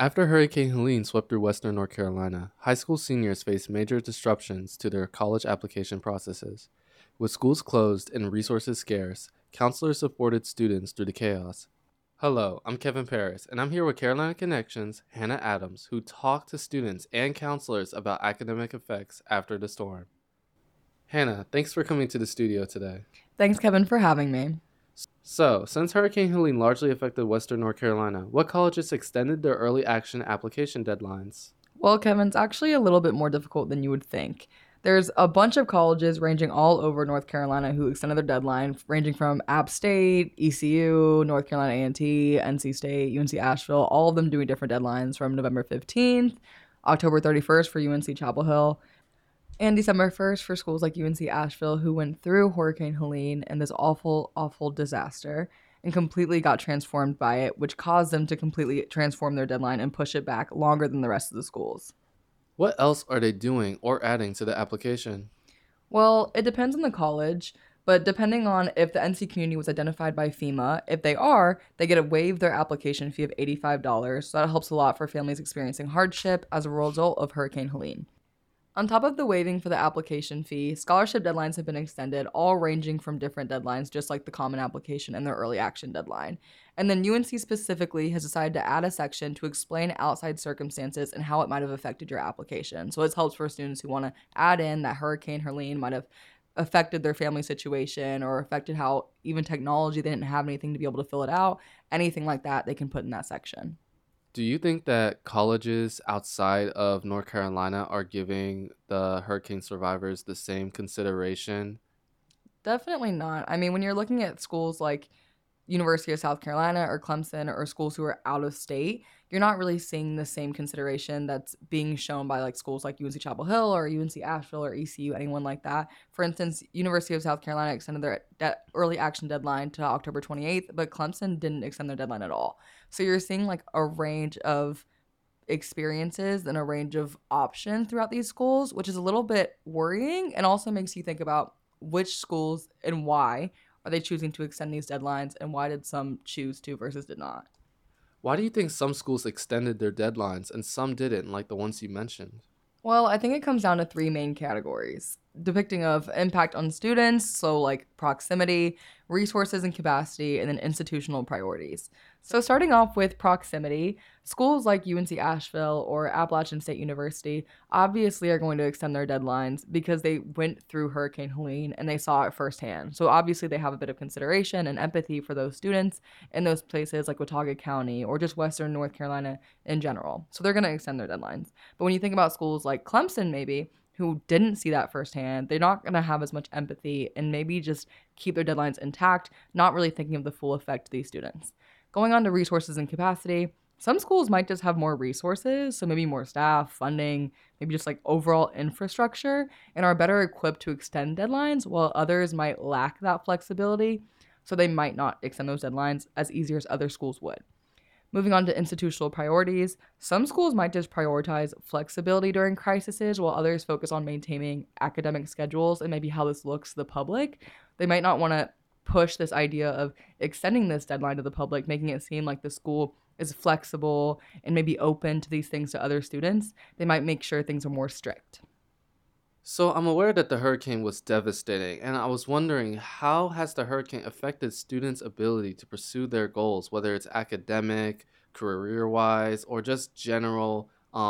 After Hurricane Helene swept through western North Carolina, high school seniors faced major disruptions to their college application processes. With schools closed and resources scarce, counselors supported students through the chaos. Hello, I'm Kevin Paris, and I'm here with Carolina Connections' Hannah Adams, who talked to students and counselors about academic effects after the storm. Hannah, thanks for coming to the studio today. Thanks, Kevin, for having me. So, since Hurricane Helene largely affected western North Carolina, what colleges extended their early action application deadlines? Well, Kevin, it's actually a little bit more difficult than you would think. There's a bunch of colleges ranging all over North Carolina who extended their deadline, ranging from App State, ECU, North Carolina A&T, NC State, UNC Asheville, all of them doing different deadlines from November 15th, October 31st for UNC Chapel Hill, and December 1st for schools like UNC Asheville, who went through Hurricane Helene and this awful, awful disaster and completely got transformed by it, which caused them to completely transform their deadline and push it back longer than the rest of the schools. What else are they doing or adding to the application? Well, it depends on the college, but depending on if the NC community was identified by FEMA, if they are, they get to waive their application fee of $85. So that helps a lot for families experiencing hardship as a result of Hurricane Helene. On top of the waiving for the application fee, scholarship deadlines have been extended, all ranging from different deadlines, just like the common application and the early action deadline. And then UNC specifically has decided to add a section to explain outside circumstances and how it might have affected your application. So it helps for students who want to add in that Hurricane Helene might have affected their family situation or affected how even technology, they didn't have anything to be able to fill it out. Anything like that, they can put in that section. Do you think that colleges outside of North Carolina are giving the hurricane survivors the same consideration? Definitely not. I mean, when you're looking at schools like University of South Carolina or Clemson or schools who are out of state, you're not really seeing the same consideration that's being shown by like schools like UNC Chapel Hill or UNC Asheville or ECU, anyone like that. For instance, University of South Carolina extended their early action deadline to October 28th, but Clemson didn't extend their deadline at all. So you're seeing like a range of experiences and a range of options throughout these schools, which is a little bit worrying and also makes you think about which schools and why are they choosing to extend these deadlines and why did some choose to versus did not. Why do you think some schools extended their deadlines and some didn't, like the ones you mentioned? Well, I think it comes down to three main categories depicting of impact on students, so like proximity, resources and capacity, and then institutional priorities. So starting off with proximity, schools like UNC Asheville or Appalachian State University obviously are going to extend their deadlines because they went through Hurricane Helene and they saw it firsthand. So obviously they have a bit of consideration and empathy for those students in those places like Watauga County or just Western North Carolina in general. So they're going to extend their deadlines. But when you think about schools like Clemson, maybe, who didn't see that firsthand, they're not going to have as much empathy and maybe just keep their deadlines intact, not really thinking of the full effect to these students. Going on to resources and capacity, some schools might just have more resources, so maybe more staff, funding, maybe just like overall infrastructure, and are better equipped to extend deadlines, while others might lack that flexibility, so they might not extend those deadlines as easy as other schools would. Moving on to institutional priorities, some schools might just prioritize flexibility during crises while others focus on maintaining academic schedules and maybe how this looks to the public. They might not want to push this idea of extending this deadline to the public, making it seem like the school is flexible and maybe open to these things to other students. They might make sure things are more strict. So I'm aware that the hurricane was devastating, and I was wondering how has the hurricane affected students' ability to pursue their goals, whether it's academic, career-wise, or just general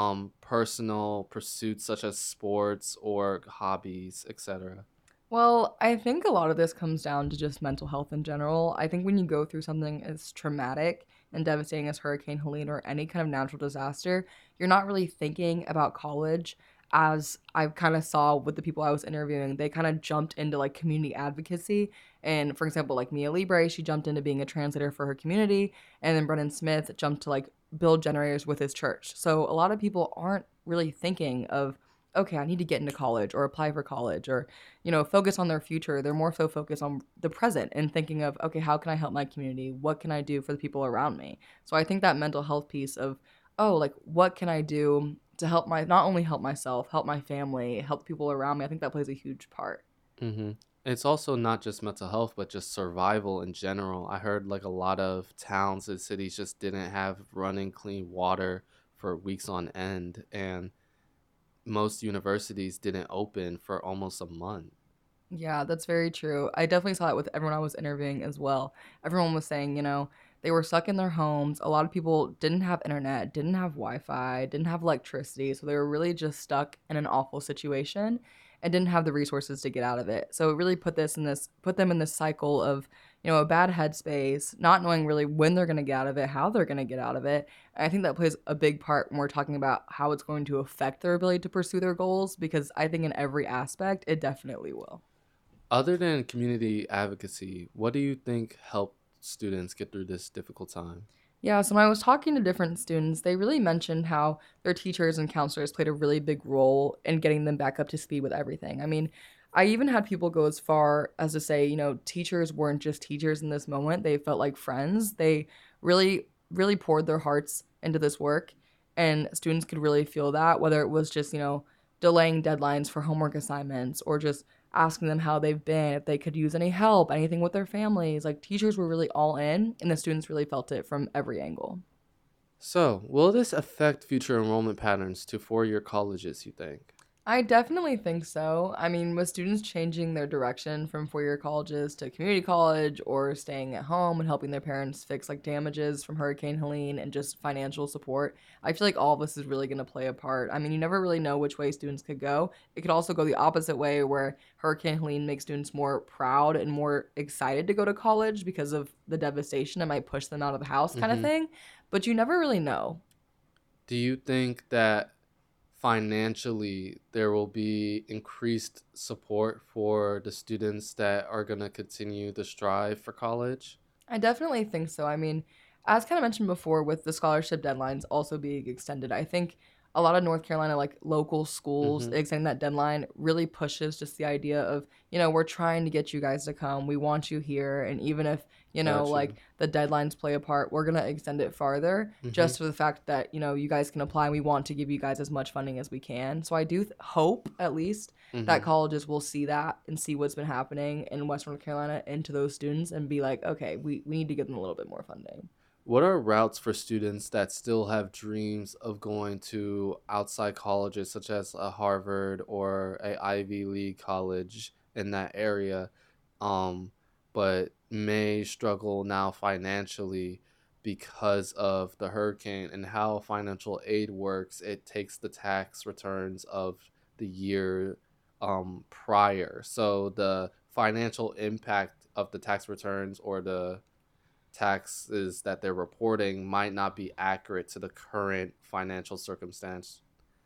personal pursuits such as sports or hobbies, etc. Well, I think a lot of this comes down to just mental health in general. I think when you go through something as traumatic and devastating as Hurricane Helene or any kind of natural disaster, you're not really thinking about college. As I kind of saw with the people I was interviewing, they kind of jumped into like community advocacy. And for example, like Mia Libre, she jumped into being a translator for her community. And then Brennan Smith jumped to like build generators with his church. So a lot of people aren't really thinking of, okay, I need to get into college or apply for college or focus on their future. They're more so focused on the present and thinking of, okay, how can I help my community? What can I do for the people around me? So I think that mental health piece of, oh, like what can I do to help not only help myself, help my family, help people around me. I think that plays a huge part. Mm-hmm. It's also not just mental health, but just survival in general. I heard like a lot of towns and cities just didn't have running clean water for weeks on end, and most universities didn't open for almost a month. Yeah, that's very true. I definitely saw it with everyone I was interviewing as well. Everyone was saying, they were stuck in their homes. A lot of people didn't have internet, didn't have Wi-Fi, didn't have electricity, so they were really just stuck in an awful situation and didn't have the resources to get out of it. So it really put them in this cycle of, a bad headspace, not knowing really when they're going to get out of it, how they're going to get out of it. And I think that plays a big part when we're talking about how it's going to affect their ability to pursue their goals, because I think in every aspect it definitely will. Other than community advocacy, what do you think helped students get through this difficult time? Yeah, so when I was talking to different students, they really mentioned how their teachers and counselors played a really big role in getting them back up to speed with everything. I mean, I even had people go as far as to say, teachers weren't just teachers in this moment. They felt like friends. They really, really poured their hearts into this work, and students could really feel that, whether it was just, delaying deadlines for homework assignments or just asking them how they've been, if they could use any help, anything with their families. Like teachers were really all in, and the students really felt it from every angle. So, will this affect future enrollment patterns to four-year colleges, you think? I definitely think so. I mean, with students changing their direction from four-year colleges to community college or staying at home and helping their parents fix like damages from Hurricane Helene and just financial support, I feel like all of this is really going to play a part. I mean, you never really know which way students could go. It could also go the opposite way where Hurricane Helene makes students more proud and more excited to go to college because of the devastation. It might push them out of the house kind of Hmm. thing, but you never really know. Do you think that financially there will be increased support for the students that are going to continue to strive for college? I definitely think so. I mean, as kind of mentioned before, with the scholarship deadlines also being extended, I think a lot of North Carolina, like local schools, Hmm. extending that deadline really pushes just the idea of, we're trying to get you guys to come. We want you here. And even if, Got like you. the deadlines play a part, we're going to extend it farther Hmm. just for the fact that, you guys can apply. We want to give you guys as much funding as we can. So I do hope, at least, that Hmm. colleges will see that and see what's been happening in Western North Carolina into those students and be like, okay, we need to give them a little bit more funding. What are routes for students that still have dreams of going to outside colleges, such as a Harvard or a Ivy League college in that area, um, but may struggle now financially because of the hurricane and how financial aid works? It takes the tax returns of the year prior, so the financial impact of the tax returns or the taxes that they're reporting might not be accurate to the current financial circumstance.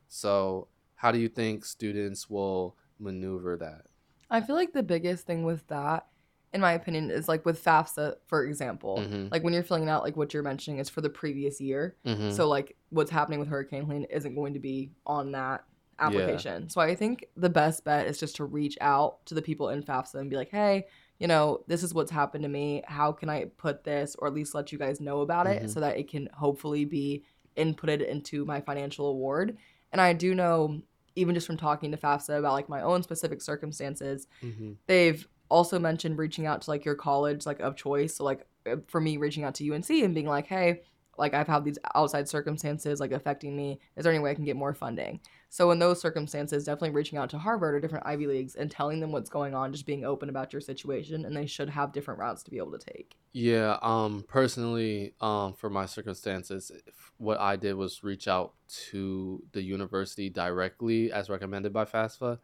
So, how do you think students will maneuver that? I feel like the biggest thing with that, in my opinion, is like with FAFSA, for example. Mm-hmm. Like when you're filling out like what you're mentioning is for the previous year. Mm-hmm. So like what's happening with Hurricane Helene isn't going to be on that Yeah. application. So I think the best bet is just to reach out to the people in FAFSA and be like, hey, this is what's happened to me. How can I put this or at least let you guys know about it Mm-hmm. so that it can hopefully be inputted into my financial award? And I do know, even just from talking to FAFSA about like my own specific circumstances, Mm-hmm. they've also mentioned reaching out to like your college like of choice. So like for me reaching out to UNC and being like, "Hey, like I've had these outside circumstances like affecting me. Is there any way I can get more funding?" So in those circumstances, definitely reaching out to Harvard or different Ivy Leagues and telling them what's going on, just being open about your situation, and they should have different routes to be able to take. Yeah, personally, for my circumstances, what I did was reach out to the university directly as recommended by FAFSA.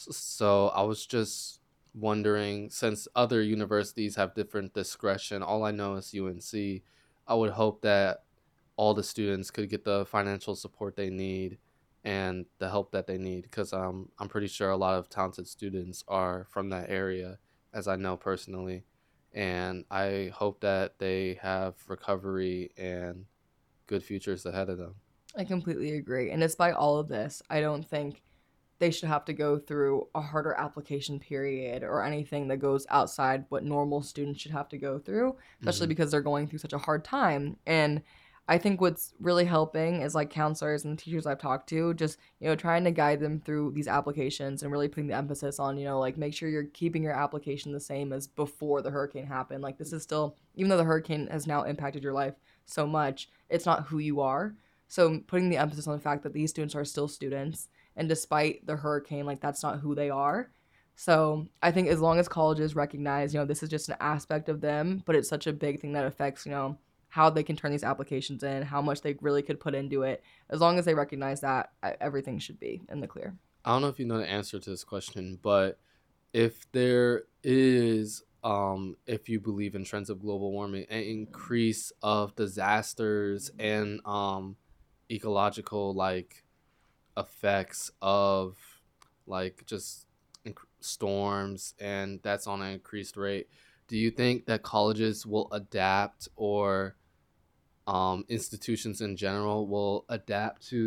So I was just wondering, since other universities have different discretion, all I know is UNC, I would hope that all the students could get the financial support they need and the help that they need, because I'm pretty sure a lot of talented students are from that area, as I know personally, and I hope that they have recovery and good futures ahead of them. I completely agree. And despite all of this, I don't think they should have to go through a harder application period or anything that goes outside what normal students should have to go through, especially Hmm. because they're going through such a hard time. And I think what's really helping is like counselors and teachers I've talked to, just, trying to guide them through these applications and really putting the emphasis on, like make sure you're keeping your application the same as before the hurricane happened. Like this is still, even though the hurricane has now impacted your life so much, it's not who you are. So putting the emphasis on the fact that these students are still students, and despite the hurricane, like that's not who they are. So I think as long as colleges recognize, this is just an aspect of them, but it's such a big thing that affects, how they can turn these applications in, how much they really could put into it. As long as they recognize that, everything should be in the clear. I don't know if you know the answer to this question, but if there is, if you believe in trends of global warming, an increase of disasters and ecological like effects of like just storms, and that's on an increased rate, do you think that colleges will adapt, or institutions in general will adapt to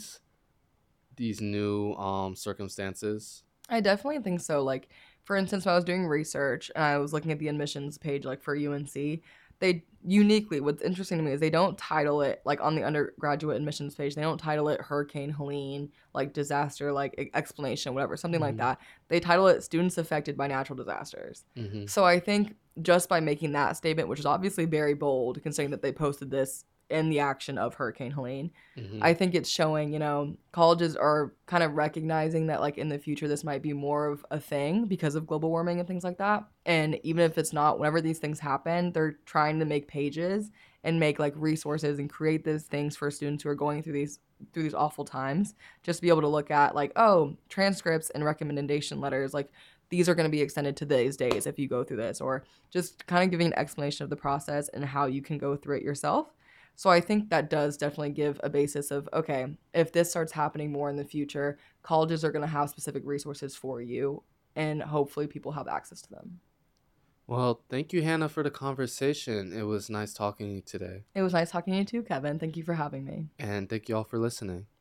these new circumstances? I definitely think so. Like, for instance, when I was doing research and I was looking at the admissions page, like for UNC, they uniquely, what's interesting to me is they don't title it, like on the undergraduate admissions page, they don't title it Hurricane Helene, like disaster, like explanation, whatever, something like Mm-hmm. that. They title it Students Affected by Natural Disasters. Mm-hmm. So I think just by making that statement, which is obviously very bold, considering that they posted this in the action of Hurricane Helene, Mm-hmm. I think it's showing, colleges are kind of recognizing that like in the future this might be more of a thing because of global warming and things like that. And even if it's not, whenever these things happen, they're trying to make pages and make like resources and create these things for students who are going through these awful times, just to be able to look at like, oh, transcripts and recommendation letters, like these are going to be extended to these days if you go through this, or just kind of giving an explanation of the process and how you can go through it yourself. So I think that does definitely give a basis of, okay, if this starts happening more in the future, colleges are going to have specific resources for you, and hopefully people have access to them. Well, thank you, Hannah, for the conversation. It was nice talking to you today. It was nice talking to you too, Kevin. Thank you for having me. And thank you all for listening.